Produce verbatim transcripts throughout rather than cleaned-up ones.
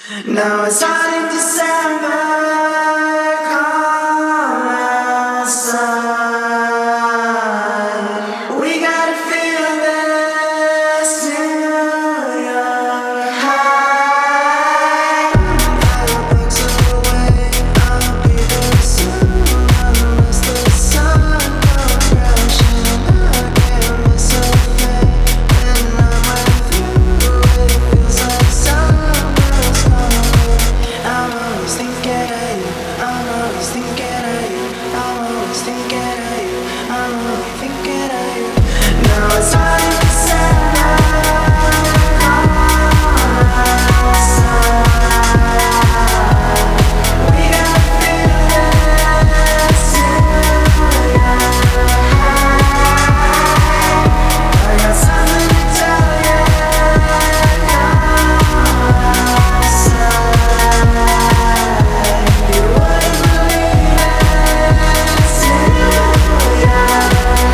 Now it's starting December, come outside. We got a feeling this New York high. Fireworks away, I'll be there soon. Unless the sun comes crashing, I can't miss a thing. When I'm with you, it feels like summer's coming. I'm always thinking of you. I'm always thinking of you. I'm always thinking of you. I'm always thinking of you. Now it's time to December. Come outside. We got a feeling this New York high. I got something to tell you. Come outside. You wouldn't believe it's New York high.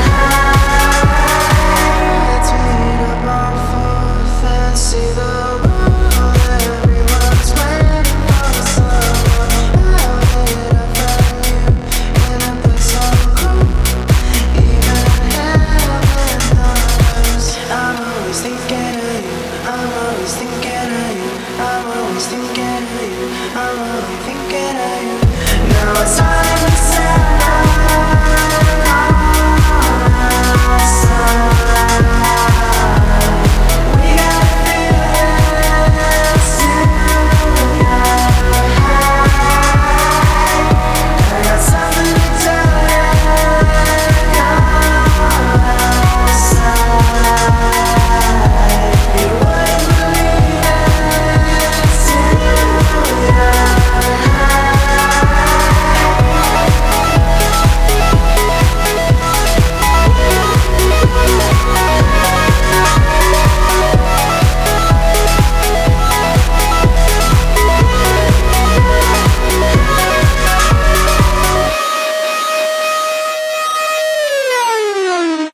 Let's meet up on Fourth and see the world. Everyone's waiting for someone. How did I find you in a place so cool? Even heaven knows. I'm always thinking of you. I'm always thinking of you. I'm always thinking of you. I'm always thinking of you. Now it's time.